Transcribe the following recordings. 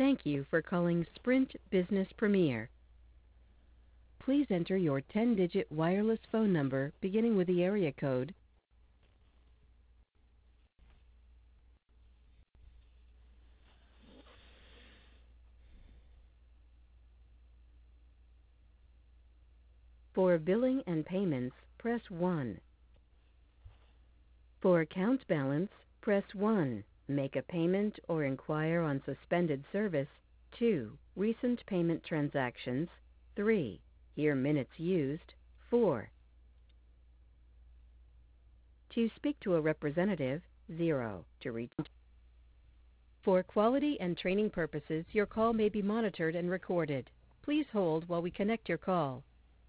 Thank you for calling Sprint Business Premier. Please enter your 10-digit wireless phone number beginning with the area code. For billing and payments, press 1. For account balance, press 1. Make a payment or inquire on suspended service, 2. Recent payment transactions, 3. Hear minutes used, 4. To speak to a representative, 0. To reach. For quality and training purposes, your call may be monitored and recorded. Please hold while we connect your call.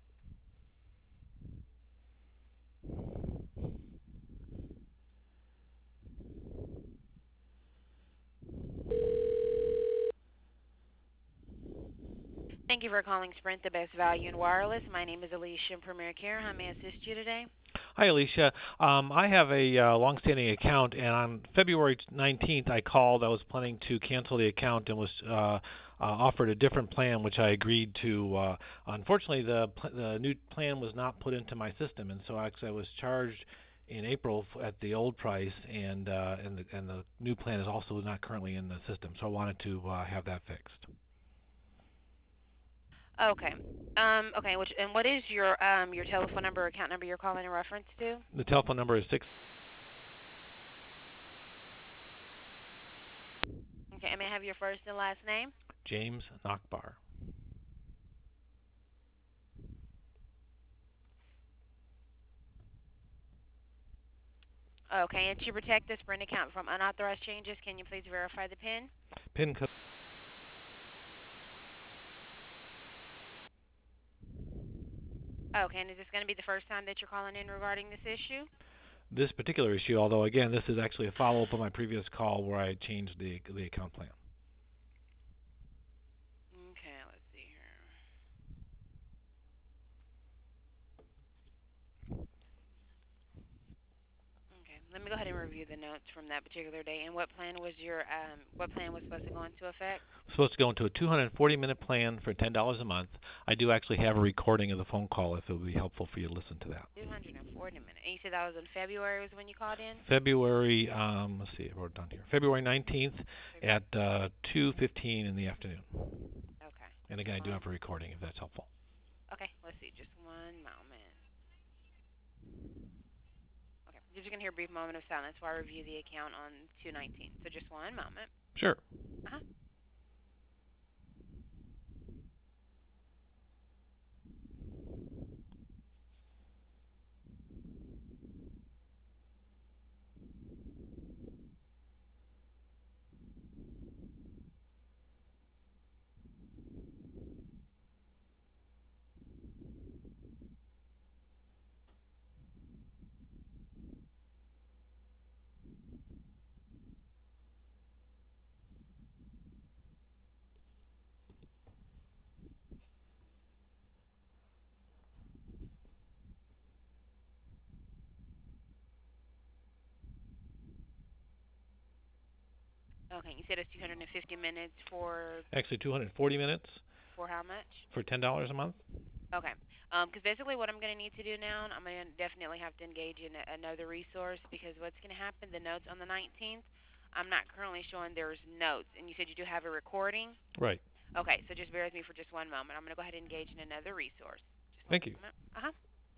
Thank you for calling Sprint, the best value in wireless. My name is Alicia in Premier Care. How may I assist you today? Hi, Alicia. I have a long-standing account, and on February 19th, I called. I was planning to cancel the account and was offered a different plan, which I agreed to. Unfortunately, the new plan was not put into my system, and so actually I was charged in April at the old price, and the new plan is also not currently in the system. So I wanted to have that fixed. Okay. Okay. What is your telephone number, or account number you're calling in reference to? The telephone number is 6. Okay. And may I have your first and last name? James Nachbar. Okay. And to protect the Sprint account from unauthorized changes, can you please verify the PIN? PIN code. Okay. And is this going to be the first time that you're calling in regarding this issue? This particular issue, although again, this is actually a follow-up on my previous call where I changed the account plan. Okay. Let's see here. Okay. Let me go ahead and review the notes from that particular day. And what plan was supposed to go into effect? Supposed to go into a 240-minute plan for $10 a month. I do actually have a recording of the phone call if it would be helpful for you to listen to that. 240 minutes. And you said that was in February was when you called in? February, let's see, I wrote it down here. February 19th at 2:15 in the afternoon. Okay. And again, I do have a recording if that's helpful. Okay, let's see. Just one moment. Okay, you're just going to hear a brief moment of silence while I review the account on 219. So just one moment. Sure. Uh-huh. Okay, you said it's 250 minutes for... Actually, 240 minutes. For how much? For $10 a month. Okay. Because basically what I'm going to need to do now, I'm going to definitely have to engage in another resource, because what's going to happen, the notes on the 19th, I'm not currently showing there's notes. And you said you do have a recording? Right. Okay, so just bear with me for just one moment. I'm going to go ahead and engage in another resource. Thank you. Uh-huh.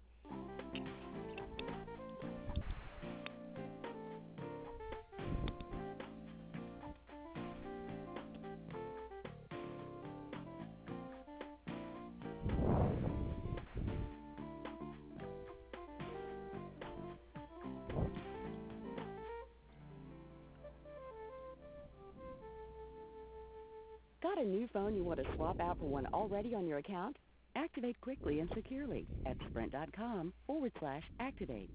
Got a new phone you want to swap out for one already on your account? Activate quickly and securely at sprint.com/activate.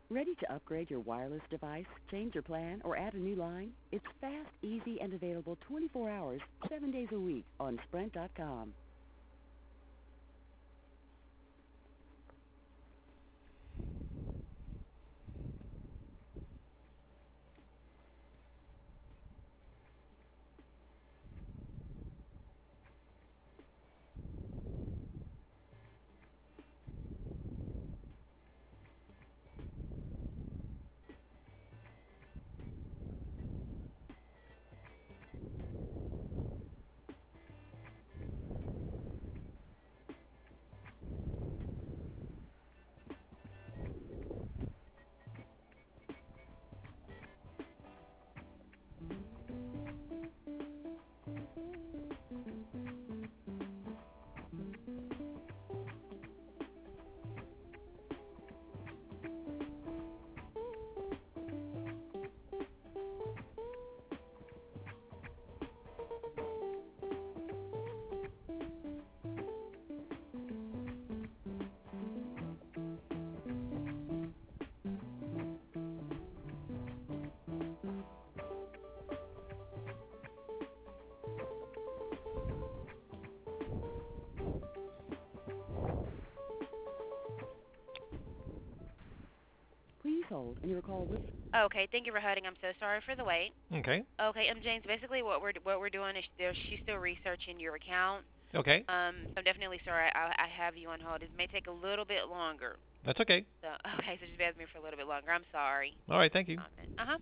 Ready to upgrade your wireless device, change your plan, or add a new line? It's fast, easy, and available 24 hours, 7 days a week on Sprint.com. Please hold, and your call will... Okay, thank you for holding. I'm so sorry for the wait. Okay. Okay, James. Basically, what we're doing is she's still researching your account. Okay. So I'm definitely sorry. I have you on hold. It may take a little bit longer. That's okay. So okay, so just bear with me for a little bit longer. I'm sorry. All right. Thank you. Uh huh.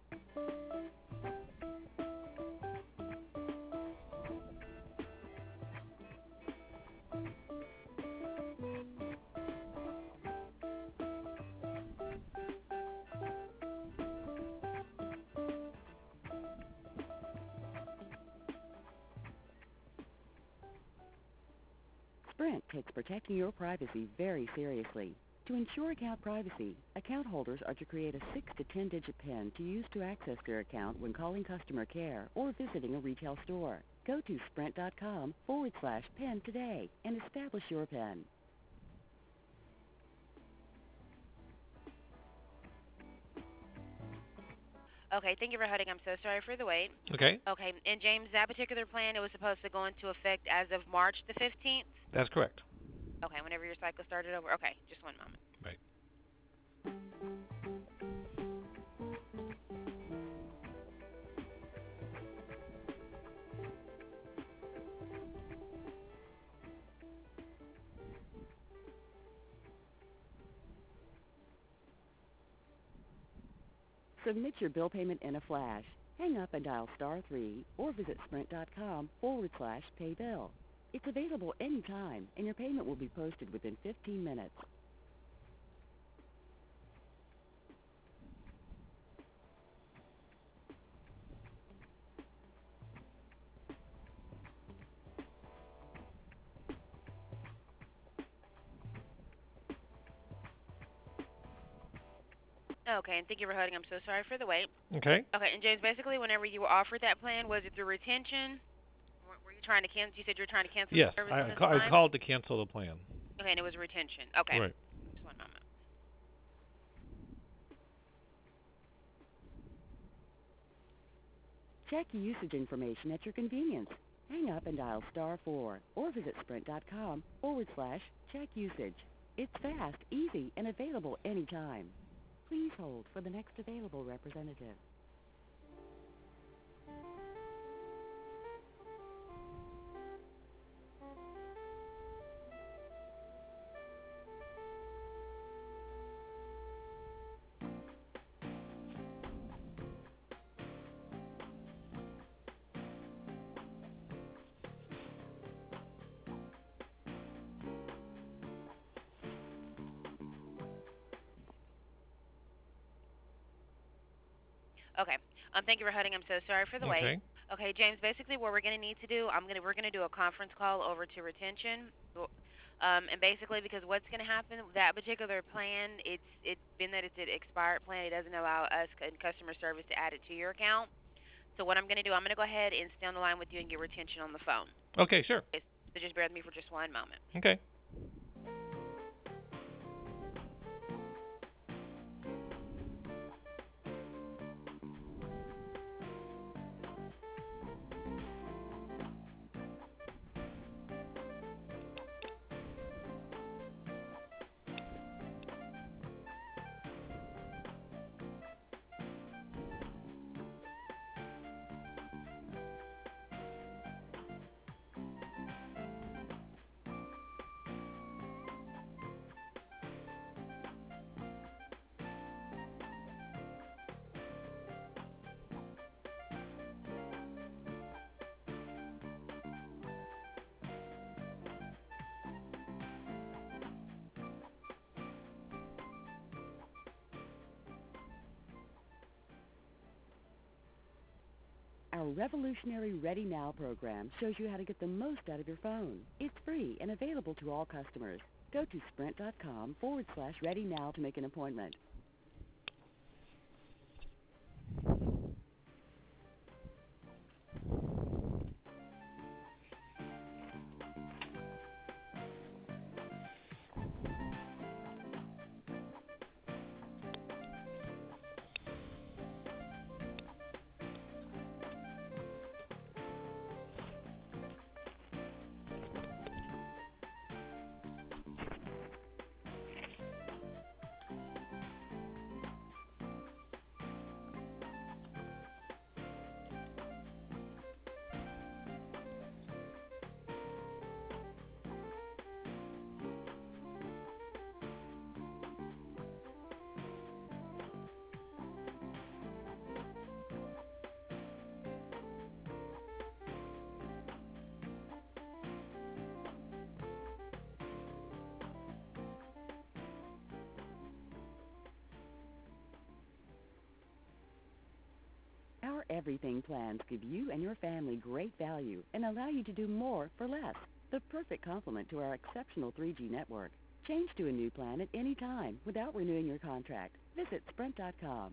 Sprint takes protecting your privacy very seriously. To ensure account privacy, account holders are to create a 6 to 10-digit PIN to use to access their account when calling customer care or visiting a retail store. Go to sprint.com/PIN today and establish your PIN. Okay, thank you for holding. I'm so sorry for the wait. Okay. Okay, and James, that particular plan, it was supposed to go into effect as of March the 15th? That's correct. Okay, whenever your cycle started over. Okay, just one moment. Right. Submit your bill payment in a flash. Hang up and dial *3 or visit sprint.com/pay bill. It's available anytime, and your payment will be posted within 15 minutes. Okay, and thank you for holding. I'm so sorry for the wait. Okay. Okay, and James, basically, whenever you were offered that plan, was it through retention? Were you trying to cancel? You said you were trying to cancel Yes, the service I on this line? called to cancel the plan. Okay, and it was retention. Okay. Right. Just one moment. Check usage information at your convenience. Hang up and dial *4 or visit sprint.com/check usage. It's fast, easy, and available anytime. Please hold for the next available representative. Okay. Thank you for holding. I'm so sorry for the wait. Okay, James. Basically, what we're going to need to do, we're going to do a conference call over to retention, and basically because what's going to happen, that particular plan, it's been that it's an expired plan, it doesn't allow us in customer service to add it to your account. So what I'm going to do, I'm going to go ahead and stay on the line with you and get retention on the phone. Okay, sure. Okay, so just bear with me for just one moment. Okay. Our revolutionary Ready Now program shows you how to get the most out of your phone. It's free and available to all customers. Go to sprint.com/Ready Now to make an appointment. Our everything plans give you and your family great value and allow you to do more for less. The perfect complement to our exceptional 3G network. Change to a new plan at any time without renewing your contract. Visit Sprint.com.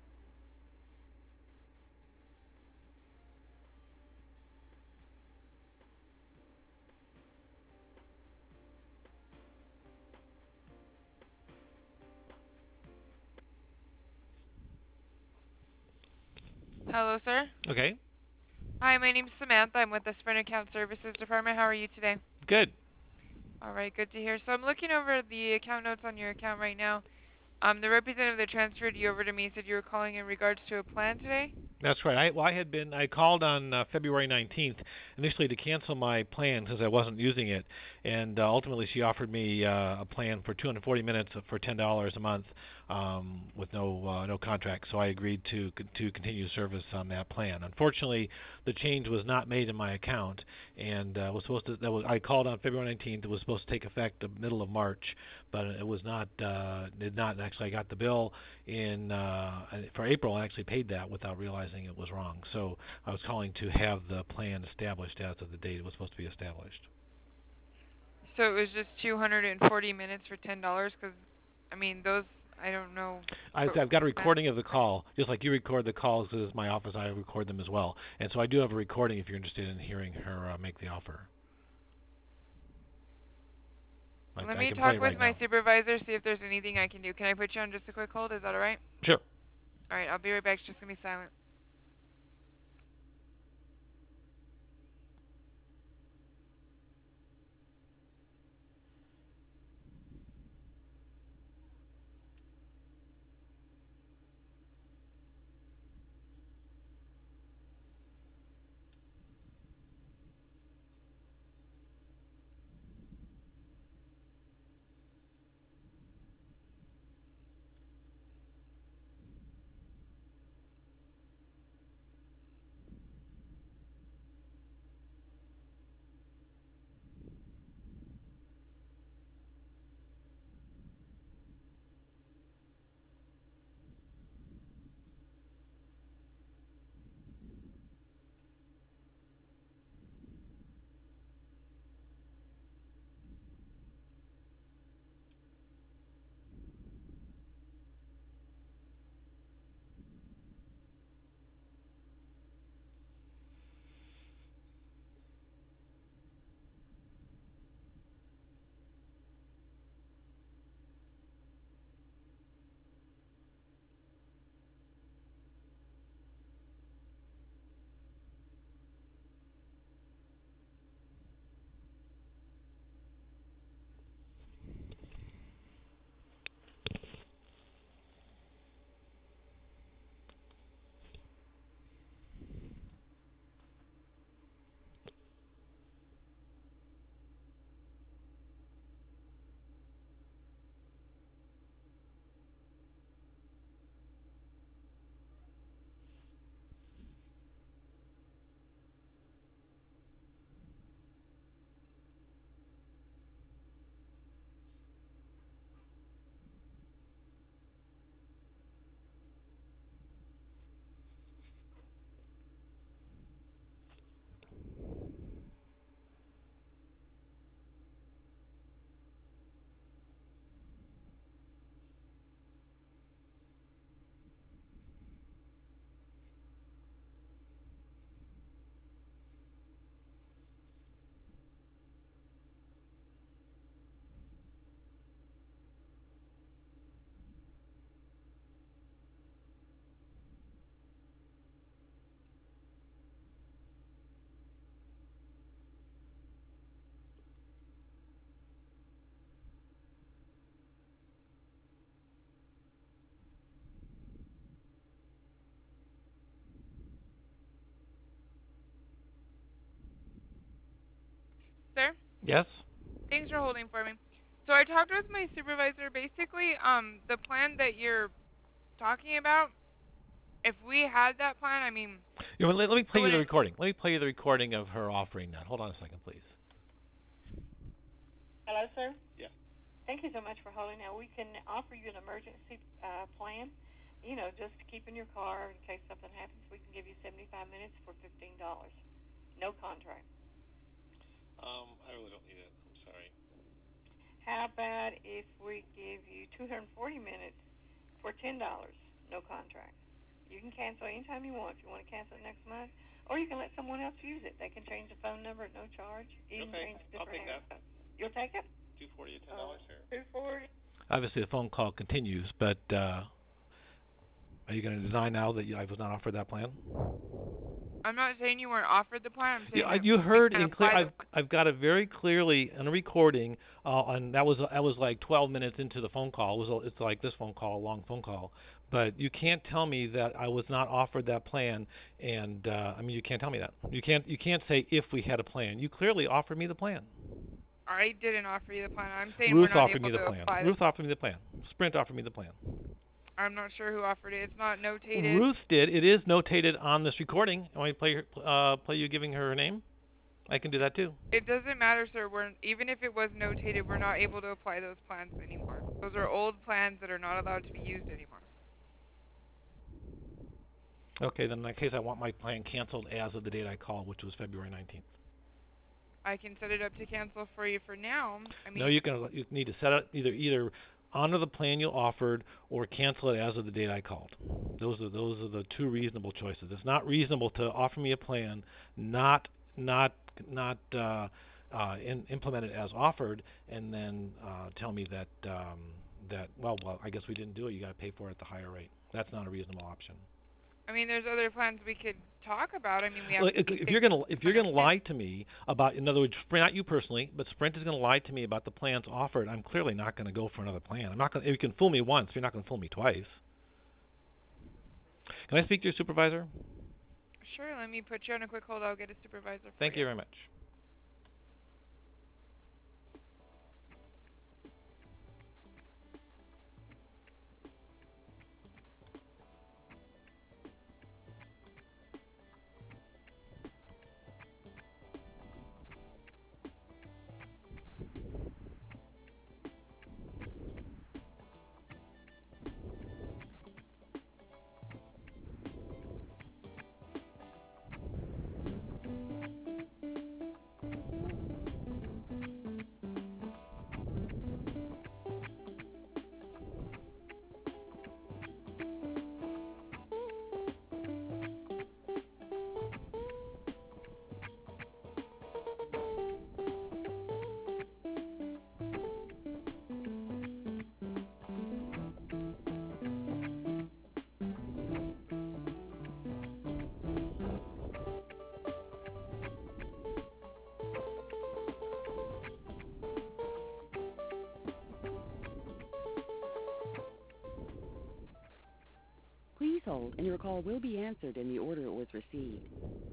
Hello, sir. Okay. Hi, my name's Samantha. I'm with the Sprint Account Services Department. How are you today? Good. All right, good to hear. So I'm looking over the account notes on your account right now. The representative that transferred you over to me said you were calling in regards to a plan today. That's right. I called on February 19th initially to cancel my plan because I wasn't using it, and ultimately she offered me a plan for 240 minutes for $10 a month with no contract. So I agreed to continue service on that plan. Unfortunately, the change was not made in my account, and I called on February 19th. It was supposed to take effect the middle of March, but it was not. Did not actually. I got the bill in for April. I actually paid that without realizing it was wrong. So I was calling to have the plan established as of the date it was supposed to be established. So it was just 240 minutes for $10? Because, I mean, those, I don't know. I've got a recording of the call, just like you record the calls. This is my office. I record them as well, and so I do have a recording if you're interested in hearing her make the offer. Let me talk with my supervisor, see if there's anything I can do. Can I put you on just a quick hold? Is that all right? Sure. All right, I'll be right back. It's just going to be silent. Yes. Thanks for holding for me. So I talked with my supervisor. Basically, the plan that you're talking about, if we had that plan, I mean, You know, let me it play you the wouldn't. recording. Let me play you the recording of her offering that. Hold on a second, please. Hello, sir? Yeah. Thank you so much for holding. Now, we can offer you an emergency plan, just to keep in your car in case something happens. We can give you 75 minutes for $15. No contract. I really don't need it. I'm sorry. How about if we give you 240 minutes for $10? No contract. You can cancel anytime you want. If you want to cancel it next month, or you can let someone else use it. They can change the phone number at no charge. Even Okay, change I'll take that. You'll take it? 240 at $10 here. 240. Obviously, the phone call continues, but are you going to deny now that I was not offered that plan? I'm not saying you weren't offered the plan. I'm saying Yeah, that you we heard can in clear. apply the I've got it very clearly on a recording, and that was like 12 minutes into the phone call. It's like this phone call, a long phone call. But you can't tell me that I was not offered that plan, and I mean you can't tell me that. You can't say if we had a plan. You clearly offered me the plan. I didn't offer you the plan. I'm saying we're Ruth not offered able me the to plan. apply. Ruth offered me the plan. Sprint offered me the plan. I'm not sure who offered it. It's not notated. Ruth did. It is notated on this recording. Want me to play you giving her name? I can do that too. It doesn't matter, sir. Even if it was notated, we're not able to apply those plans anymore. Those are old plans that are not allowed to be used anymore. Okay, then in that case, I want my plan canceled as of the date I called, which was February 19th. I can set it up to cancel for you for now. I mean, No, you need to set it either honor the plan you offered or cancel it as of the date I called. Those are the two reasonable choices. It's not reasonable to offer me a plan not implement it as offered and then tell me that well I guess we didn't do it. You got to pay for it at the higher rate. That's not a reasonable option. I mean, there's other plans we could talk about. I mean, we have. Well, if you're gonna lie to me about, in other words, not you personally, but Sprint is gonna lie to me about the plans offered, I'm clearly not gonna go for another plan. I'm not gonna. You can fool me once, you're not gonna fool me twice. Can I speak to your supervisor? Sure. Let me put you on a quick hold. I'll get a supervisor for Thank you very much. Please hold, and your call will be answered in the order it was received.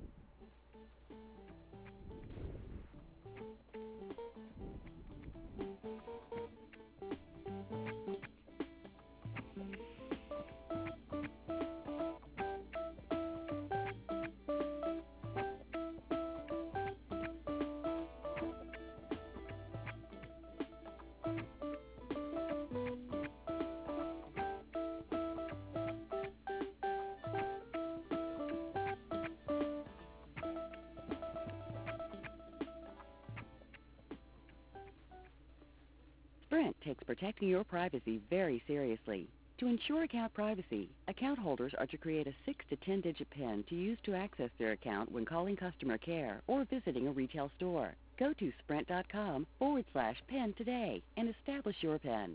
Sprint takes protecting your privacy very seriously. To ensure account privacy, account holders are to create a 6 to 10-digit PIN to use to access their account when calling customer care or visiting a retail store. Go to sprint.com/PIN today and establish your PIN.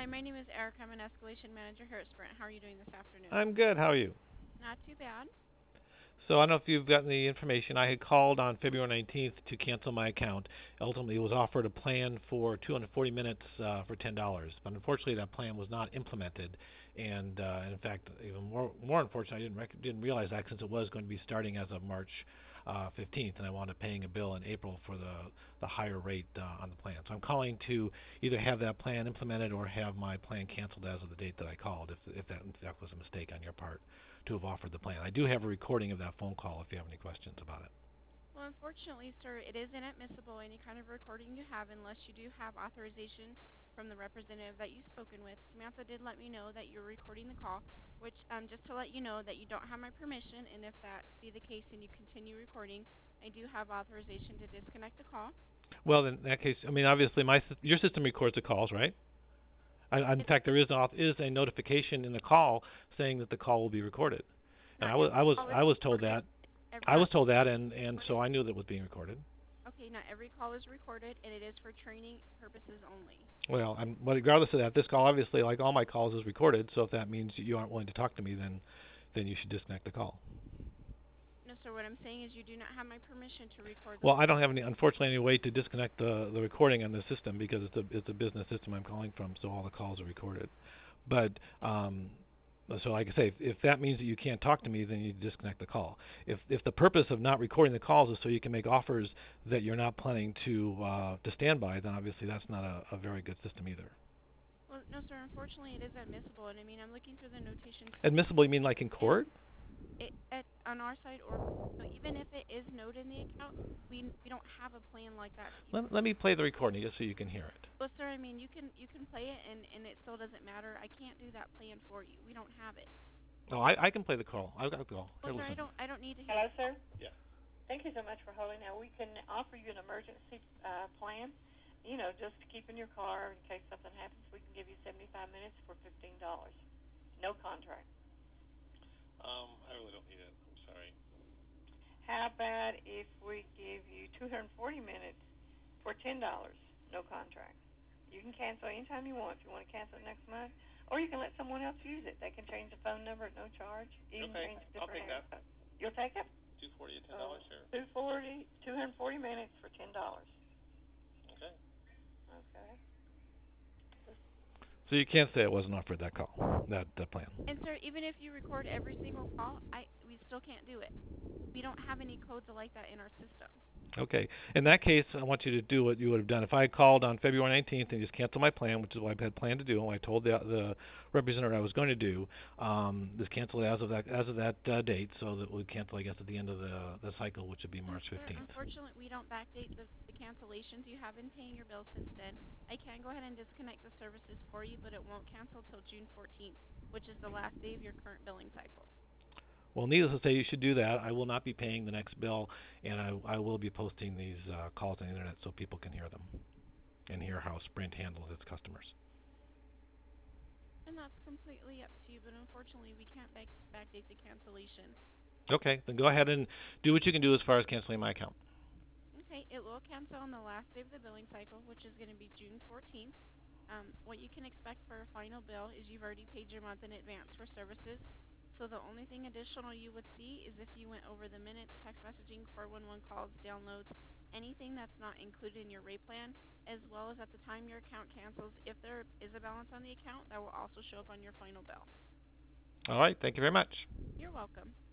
my name is Erica. I'm an escalation manager here at Sprint. How are you doing this afternoon? I'm good. How are you? Not too bad. So I don't know if you've gotten the information. I had called on February 19th to cancel my account. Ultimately, was offered a plan for 240 minutes for $10, but unfortunately, that plan was not implemented. And in fact, even more unfortunate, I didn't realize that since it was going to be starting as of March 15th, and I wound up paying a bill in April for the higher rate on the plan. So I'm calling to either have that plan implemented or have my plan canceled as of the date that I called, if that in fact was a mistake on your part to have offered the plan. I do have a recording of that phone call if you have any questions about it. Well, unfortunately, sir, it is inadmissible any kind of recording you have unless you do have authorization from the representative that you've spoken with. Samantha did let me know that you're recording the call, which just to let you know that you don't have my permission, and if that be the case and you continue recording, I do have authorization to disconnect the call. Well, in that case, I mean, obviously, your system records the calls, right? In fact, there is a notification in the call saying that the call will be recorded, and I was told that. I was told that, and so I knew that it was being recorded. Okay, not every call is recorded, and it is for training purposes only. Well, but regardless of that, this call, obviously, like all my calls, is recorded. So if that means you aren't willing to talk to me, then you should disconnect the call. No, sir. What I'm saying is you do not have my permission to record. Well, I don't have unfortunately, any way to disconnect the recording on the system because it's a business system I'm calling from, so all the calls are recorded. But so like I say, if that means that you can't talk to me, then you disconnect the call. If the purpose of not recording the calls is so you can make offers that you're not planning to stand by, then obviously that's not a very good system either. Well, no, sir. Unfortunately, it is admissible, and I mean, I'm looking through the notations. Admissible? You mean like in court? On our side, or so even if it is noted in the account, we don't have a plan like that. Let me play the recording just so you can hear it. Well, sir, I mean, you can play it, and it still doesn't matter. I can't do that plan for you. We don't have it. Oh, I can play the call. I've got the call. Well, sir, I don't need to hear. Hello, sir? Yeah. Thank you so much for holding. Now, we can offer you an emergency plan, just to keep in your car in case something happens. We can give you 75 minutes for $15. No contract. I really don't need it. I'm sorry. How about if we give you 240 minutes for $10? No contract. You can cancel anytime you want. If you want to cancel it next month, or you can let someone else use it. They can change the phone number at no charge. Even Okay, change I'll different take that. areas. You'll take it? 240 at $10, sure. 240 minutes for $10. Okay. Okay. So you can't say it wasn't offered that call, that plan. And sir, even if you record every single call, we still can't do it. We don't have any codes like that in our system. Okay. In that case, I want you to do what you would have done. If I had called on February 19th and just canceled my plan, which is what I had planned to do, and I told the representative I was going to do, just cancel it as of that date, so that we cancel, I guess, at the end of the cycle, which would be March 15th. Unfortunately, we don't backdate the cancellations. You have been paying your bill since then. I can go ahead and disconnect the services for you, but it won't cancel till June 14th, which is the last day of your current billing cycle. Well, needless to say, you should do that. I will not be paying the next bill, and I will be posting these calls on the internet so people can hear them and hear how Sprint handles its customers. And that's completely up to you, but unfortunately, we can't backdate the cancellation. Okay, then go ahead and do what you can do as far as canceling my account. Okay, it will cancel on the last day of the billing cycle, which is going to be June 14th. What you can expect for a final bill is you've already paid your month in advance for services. So the only thing additional you would see is if you went over the minutes, text messaging, 411 calls, downloads, anything that's not included in your rate plan, as well as at the time your account cancels, if there is a balance on the account, that will also show up on your final bill. All right, thank you very much. You're welcome.